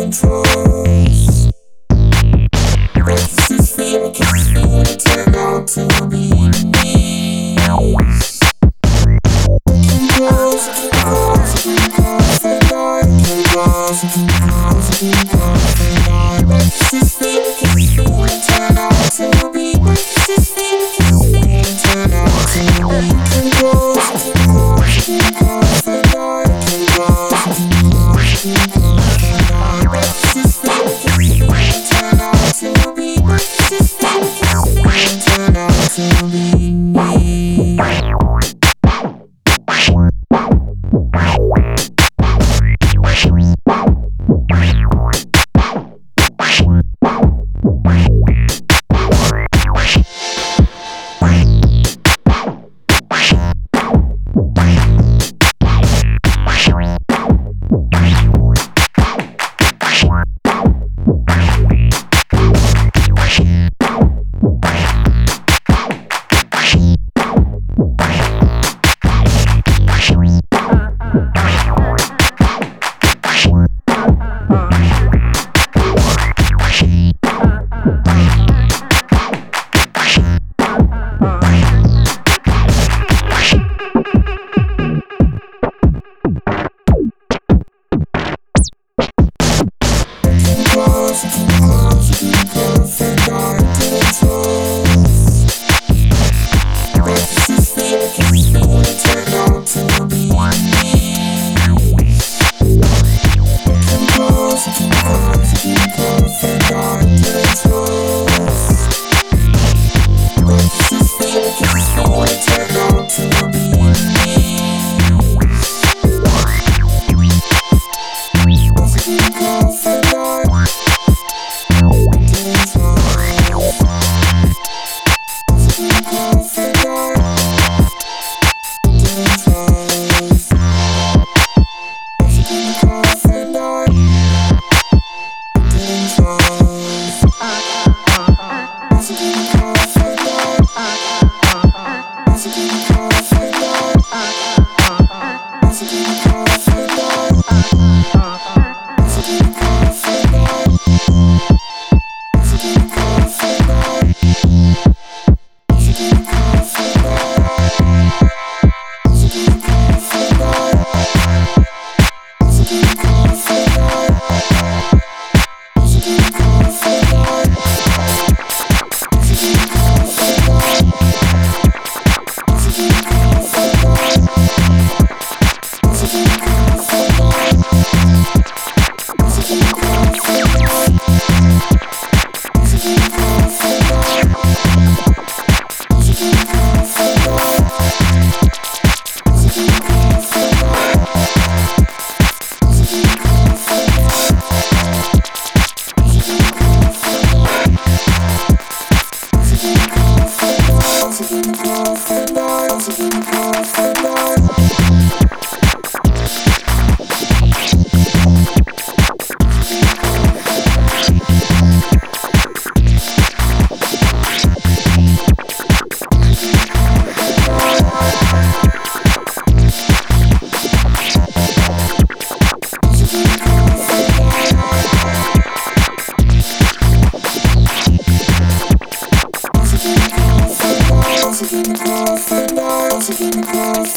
didn't trust. This feeling, it turned out to be me. Close, and I came close, and I. This feeling, it turned out to be. This feeling, it turned out to be. Close, and I came close, and I. This feeling, it turned out to be. This feeling, it turned out to be me.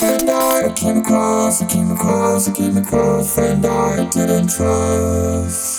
I came across, and I didn't trust.